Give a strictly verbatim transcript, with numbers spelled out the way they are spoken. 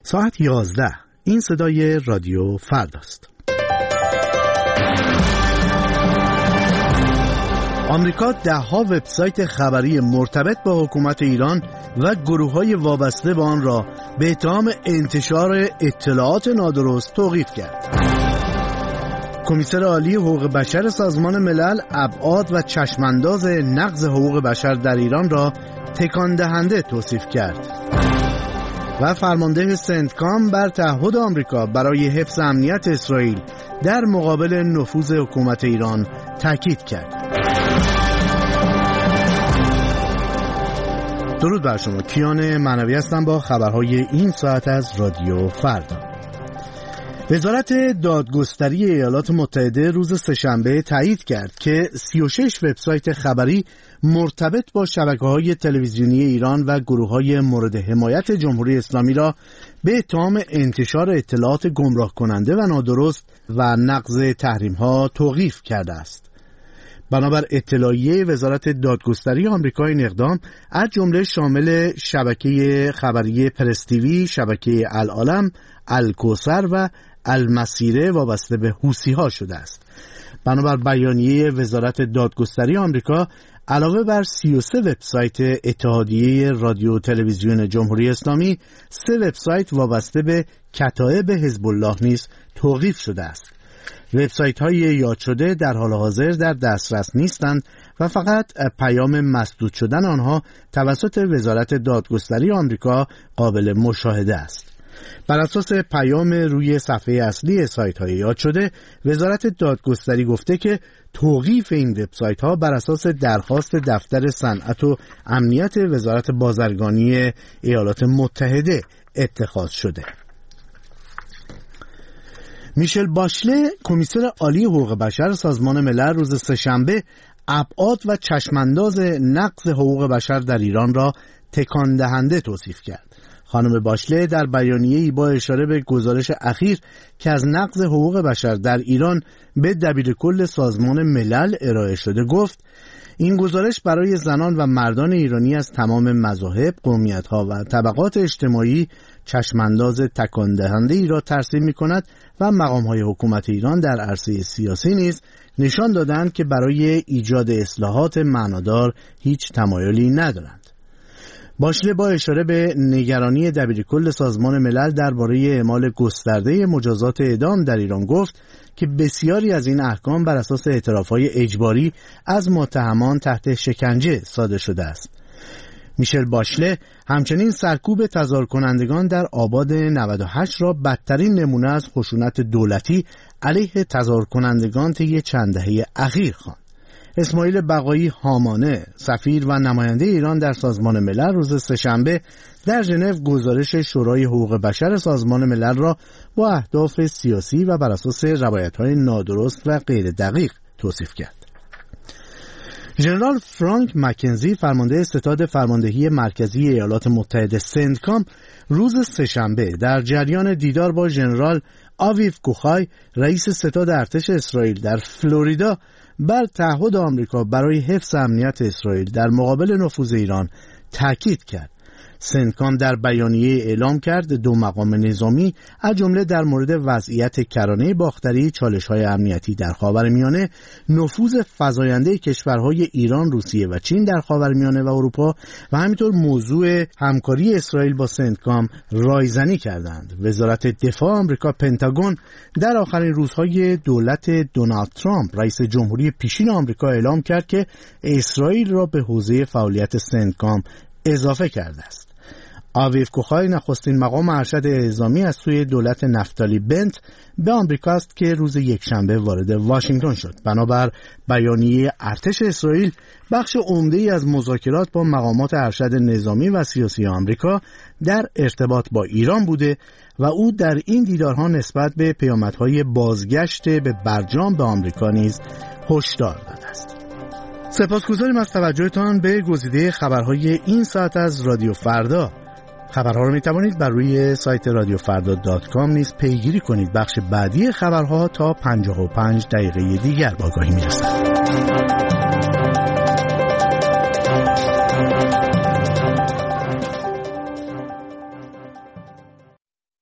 ساعت یازده. این صدای رادیو فرداست. آمریکا ده‌ها وبسایت خبری مرتبط با حکومت ایران و گروه‌های وابسته به آن را به اتهام انتشار اطلاعات نادرست توقیف کرد. کمیسر عالی حقوق بشر سازمان ملل ابعاد و چشمانداز نقض حقوق بشر در ایران را تکان دهنده توصیف کرد و فرمانده سنتکام بر تعهد آمریکا برای حفظ امنیت اسرائیل در مقابل نفوذ حکومت ایران تاکید کرد. درود بر شما، کیان معنوی هستم با خبرهای این ساعت از رادیو فردا. وزارت دادگستری ایالات متحده روز سه‌شنبه تایید کرد که سی و شش وبسایت خبری مرتبط با شبکه‌های تلویزیونی ایران و گروه‌های مورد حمایت جمهوری اسلامی را به اتهام انتشار اطلاعات گمراه کننده و نادرست و نقض تحریم‌ها توقیف کرده است. بنابر اطلاعیه وزارت دادگستری آمریکا این اقدام از جمله شامل شبکه خبری پرس تیوی، شبکه العالم، الکوثر و المسیره وابسته به حوثی‌ها شده است. بنابر بیانیه وزارت دادگستری آمریکا، علاوه بر سی و سه وبسایت اتحادیه رادیو تلویزیون جمهوری اسلامی، سه وبسایت وابسته به کتایب حزب الله نیز توقیف شده است. وبسایت‌های یاد شده در حال حاضر در دسترس نیستند و فقط پیام مسدود شدن آنها توسط وزارت دادگستری آمریکا قابل مشاهده است. بر اساس پیام روی صفحه اصلی سایت‌های یاد شده، وزارت دادگستری گفته که توقیف این وبسایت‌ها بر اساس درخواست دفتر صنعت و امنیت وزارت بازرگانی ایالات متحده اتخاذ شده. میشل باشله، کمیسر عالی حقوق بشر سازمان ملل، روز سه‌شنبه ابعاد و چشمانداز نقض حقوق بشر در ایران را تکان دهنده توصیف کرد. خانم باشله در بیانیه‌ای با اشاره به گزارش اخیر که از نقض حقوق بشر در ایران به دبیرکل سازمان ملل ارائه شده گفت: این گزارش برای زنان و مردان ایرانی از تمام مذاهب، قومیت‌ها و طبقات اجتماعی چشمانداز تکان دهنده‌ای را ترسیم می‌کند و مقام‌های حکومت ایران در عرصه سیاسی نیز نشان دادند که برای ایجاد اصلاحات معنادار هیچ تمایلی ندارند. باشله با اشاره به نگرانی دبیرکل سازمان ملل درباره اعمال گسترده مجازات اعدام در ایران گفت که بسیاری از این احکام بر اساس اعتراف‌های اجباری از متهمان تحت شکنجه صادر شده است. میشل باشله همچنین سرکوب تظاهر کنندگان در آباد نود و هشت را بدترین نمونه از خشونت دولتی علیه تظاهر کنندگان طی چند دهه اخیر خواند. اسماعیل بقایی هامانه، سفیر و نماینده ایران در سازمان ملل، روز سه‌شنبه در ژنو گزارش شورای حقوق بشر سازمان ملل را با اهداف سیاسی و بر اساس روایت‌های نادرست و غیر دقیق توصیف کرد. ژنرال فرانک مکنزی، فرمانده ستاد فرماندهی مرکزی ایالات متحده سنتکام، روز سه‌شنبه در جریان دیدار با ژنرال آویو کوخای، رئیس ستاد ارتش اسرائیل در فلوریدا، بر تعهد آمریکا برای حفظ امنیت اسرائیل در مقابل نفوذ ایران تاکید کرد. سنتکام در بیانیه اعلام کرد دو مقام نظامی از جمله در مورد وضعیت کرانه باختری، چالش‌های امنیتی در خاورمیانه، نفوذ فزاینده کشورهای ایران، روسیه و چین در خاورمیانه و اروپا و همینطور موضوع همکاری اسرائیل با سنتکام رایزنی کردند. وزارت دفاع آمریکا، پنتاگون، در آخرین روزهای دولت دونالد ترامپ، رئیس جمهوری پیشین آمریکا، اعلام کرد که اسرائیل را به حوزه فعالیت سنتکام اضافه کرده است. آویو کوخای، نخستین مقام ارشد اعزامی از سوی دولت نفتالی بنت، به آمریکا است که روز یکشنبه وارد واشنگتن شد. بنابر بیانیه ارتش اسرائیل، بخش عمده‌ای از مذاکرات با مقامات ارشد نظامی و سیاسی آمریکا در ارتباط با ایران بوده و او در این دیدارها نسبت به پیامدهای بازگشت به برجام به آمریکا نیز هشدار داده است. سپاسگزاریم از توجهتان به گزیده خبرهای این ساعت از رادیو فردا. خبرها رو می توانید بر روی سایت رادیو فردا دات کام نیز پیگیری کنید. بخش بعدی خبرها تا پنجاه و پنج دقیقه دیگر با آگاهی می رسد.